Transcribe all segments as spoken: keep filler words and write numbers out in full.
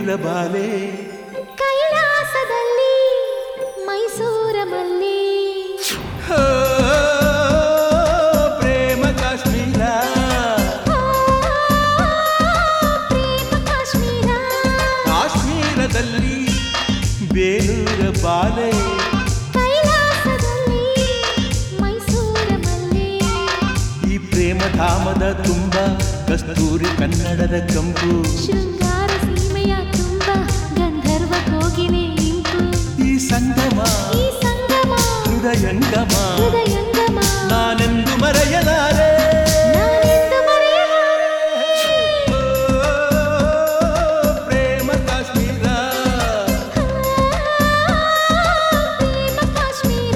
ಬೇಲೂರ ಬಾಲೆ ಕೈಲಾಸದಲ್ಲಿ ಮೈಸೂರ ಮಲ್ಲಿ ಪ್ರೇಮ ಕಾಶ್ಮೀರ ಪ್ರೇಮ ಕಾಶ್ಮೀರ ಕಾಶ್ಮೀರದಲ್ಲಿ ಬೇಲೂರ ಬಾಲೆ ಕೈಲಾಸದಲ್ಲಿ ಮೈಸೂರ ಮಲ್ಲಿ ಈ ಪ್ರೇಮ ಧಾಮದ ತುಂಬ ಕಸ್ತೂರಿ ಕನ್ನಡದ ಕಂಪು ಶೃಂಗಾರ ಸೀಮೆಯ ತುಂಬ ಗಂಧರ್ವ ಕೋಗಿಲೆ ಇಂಪು ಈ ಸಂಗಮ ಈ ಸಂಗಮ ಹೃದಯಂಗಮ ಹೃದಯಂಗಮ ನಾನೆಂದು ಮರೆಯಲಾರೆ ನಾನೆಂದು ಮರೆಯಲಾರೆ. ಪ್ರೇಮ ಕಾಶ್ಮೀರ ಪ್ರೇಮ ಕಾಶ್ಮೀರ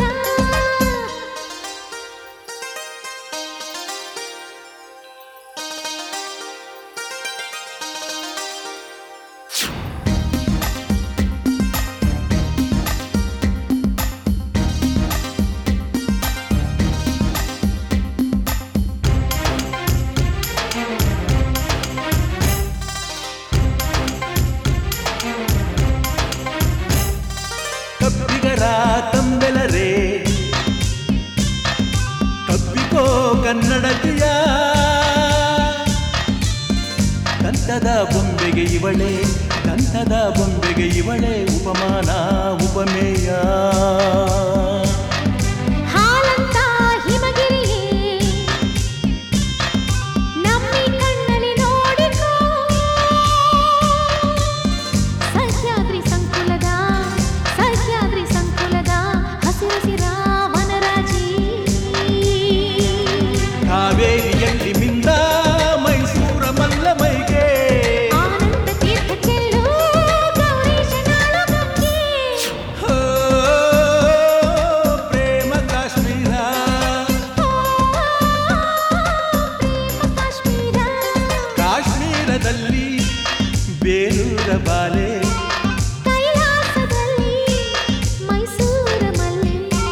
ಕಬ್ಬಿಗರ ತಂಬೆಲರೆ ಕಬ್ಬಿಕೋ ಕನ್ನಡತಿಯ ದಂತದ ಬೊಂಬೆಗೆ ಇವಳೆ ದಂತದ ಬೊಂಬೆಗೆ ಇವಳೆ ಉಪಮಾನ ಉಪಮೇಯ ಹಾಲಂತ ಹಿಮಗಿರಿಯೇ ನಮ್ಮಿ ಕಣ್ಣಲ್ಲಿ ನೋಡಿಕೋ ಸಹ್ಯಾದ್ರಿ ಸಂಕುಲದ ಸಹ್ಯಾದ್ರಿ ಸಂಕುಲದ ಹಸಿರಸಿರ ವನರಾಜಿ ಕಾವೇರಿಯಲ್ಲಿ ಮಿಂದ ಮೈಸೂರ ಮಲ್ಲಮೈಗೆ ಆನಂದ ತೀರ್ಥ ಚೆಲ್ಲು ಗೌರೀಶ ನಾಳು ಗಂಗೆ ಹೋ, ಪ್ರೇಮ ಕಾಶ್ಮೀರ ಪ್ರೇಮ ಕಾಶ್ಮೀರ ಕಾಶ್ಮೀರದಲ್ಲಿ ಬೇಲೂರ ಬಾಲೆ ಕೈಲಾಸದಲ್ಲಿ ಮೈಸೂರ ಮಲ್ಲಿ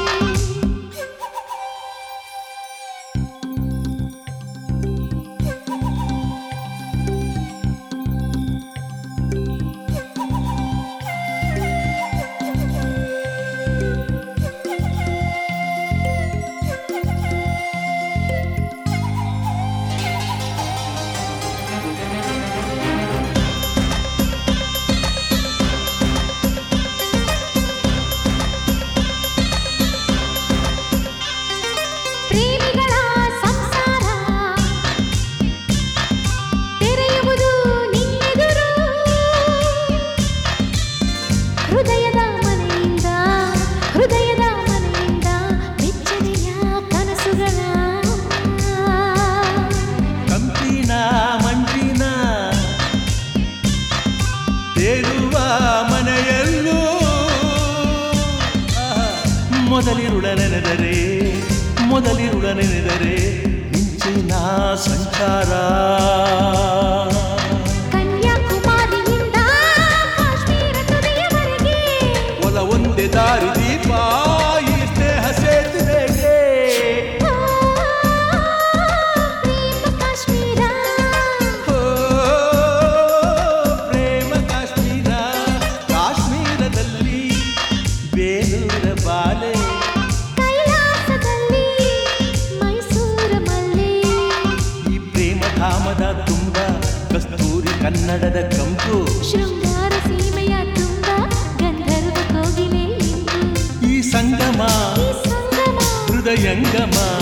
ಪ್ರೇಮಿಗಳ ಸಂಸಾರ ತೆರೆಯುವುದು ನಿನ್ನೆದುರು ಹೃದಯದ ಮನೆಯಿಂದ ಹೃದಯದ ಮನೆಯಿಂದ ಬೆಚ್ಚನೆಯ ಕನಸುಗಳ ಕಂಪಿನ ಮಂಜಿನ ತೇಲುವ ಮನೆಯಲ್ಲೂ ಆಹಾ, ಮೊದಲಿರುಳ ನೆನೆದರೆ ಮೊದಲಿರುಳ ನೆನೆದರೆ ಮಿಂಚಿನ ಸಂಚಾರ ಕನ್ಯಾಕುಮಾರಿಯಿಂದ ಕಾಶ್ಮೀರ ತುದಿಯವರೆಗೆ ಒಲ ಒಂದೇ ದಾರಿ ದೀಪ ಈ ಸ್ನೇಹ ಸೇತುವೆಗೆ ಪ್ರೇಮ ಕಾಶ್ಮೀರ ಹೋ, ಪ್ರೇಮ ಕಾಶ್ಮೀರ ಕಾಶ್ಮೀರದಲ್ಲಿ ಬೇಲೂರ ಬಾಲೆ ಕೈಲಾಸದಲ್ಲಿ ಮೈಸೂರ ಮಲ್ಲಿ ಈ ಪ್ರೇಮ ಧಾಮದ ತುಂಬ ಕಸ್ತೂರಿ ಕನ್ನಡದ ಕಂಪು ಶೃಂಗಾರ ಸೀಮೆಯ ತುಂಬ ಗಂಧರ್ವ ಕೋಗಿಲೆ ಇಂಪು ಈ ಸಂಗಮ ಈ ಸಂಗಮ ಹೃದಯಂಗಮ